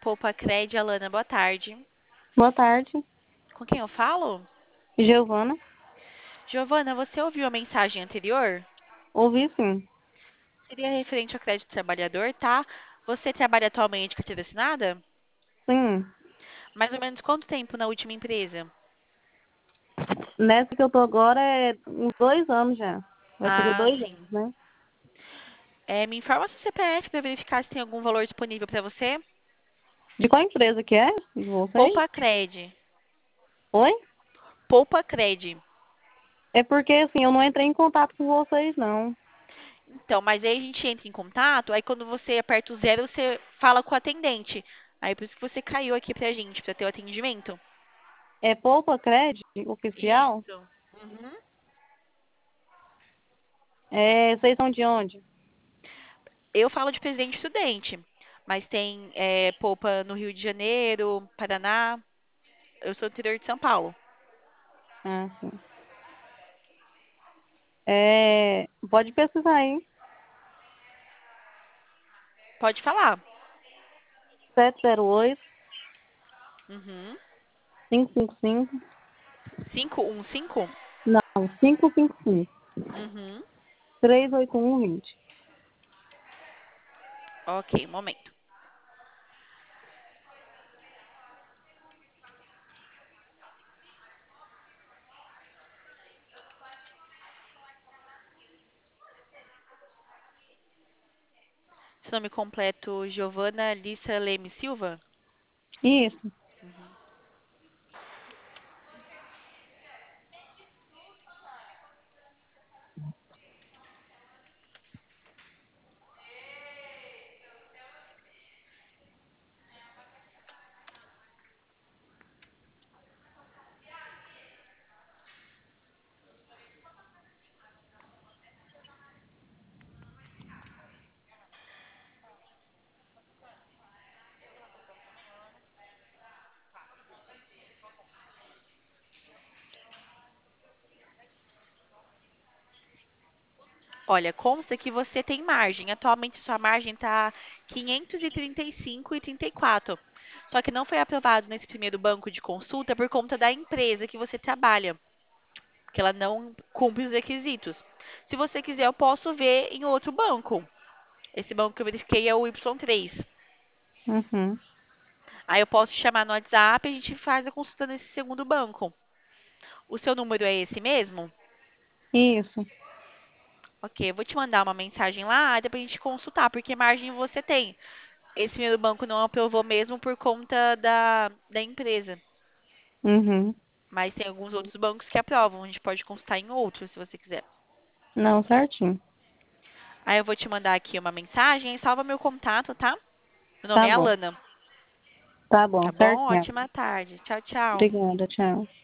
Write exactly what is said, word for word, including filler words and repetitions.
Poupa Cred, Alana, boa tarde. Boa tarde, Com quem eu falo? Giovana. Giovana, você ouviu a mensagem anterior? Ouvi sim. Seria referente ao crédito trabalhador, tá? Você trabalha atualmente com carteira assinada? Sim, Mais ou menos quanto tempo na última empresa? nessa que eu tô agora é uns dois anos já. Vai fazer Ah, dois sim. anos, né? É, me informa seu C P F para verificar se tem algum valor disponível para você. De qual empresa que é? De vocês? Poupa Cred. Oi? Poupa Cred. É porque assim, eu não entrei em contato com vocês, não. Então, mas aí a gente entra em contato, aí quando você aperta o zero, você fala com o atendente. Aí por isso que você caiu aqui pra gente, pra ter o atendimento. É Poupa Cred oficial? Isso. Uhum. É, vocês são de onde? Eu falo de Presidente Estudante, mas tem é, Poupa no Rio de Janeiro, Paraná. Eu sou do interior de São Paulo. Ah, sim. É, pode pesquisar aí. Pode falar. sete zero oito, Uhum. cinco cinco cinco. cinco um cinco? Não, cinco cinco cinco. Uhum. três oito um vinte. Ok, um momento. Seu nome completo, Giovana Lissa Leme Silva? Isso. Uhum. Olha, consta que você tem margem. Atualmente sua margem está quinhentos e trinta e cinco e trinta e quatro. Só que não foi aprovado nesse primeiro banco de consulta por conta da empresa que você trabalha, porque ela não cumpre os requisitos. Se você quiser, eu posso ver em outro banco. Esse banco que eu verifiquei é o Y três. Uhum. Aí eu posso te chamar no WhatsApp e a gente faz a consulta nesse segundo banco. O seu número é esse mesmo? Isso. Ok, eu vou te mandar uma mensagem lá, dá pra gente consultar, porque margem você tem. Esse primeiro banco não aprovou mesmo por conta da, da empresa. Uhum. Mas tem alguns outros bancos que aprovam. A gente pode consultar em outros, se você quiser. Não, certinho. Aí eu vou te mandar aqui uma mensagem e salva meu contato, tá? Meu nome Tá é bom. Alana. Tá bom, Tá bom? certinho. Ótima tarde. Tchau, tchau. Obrigada, tchau.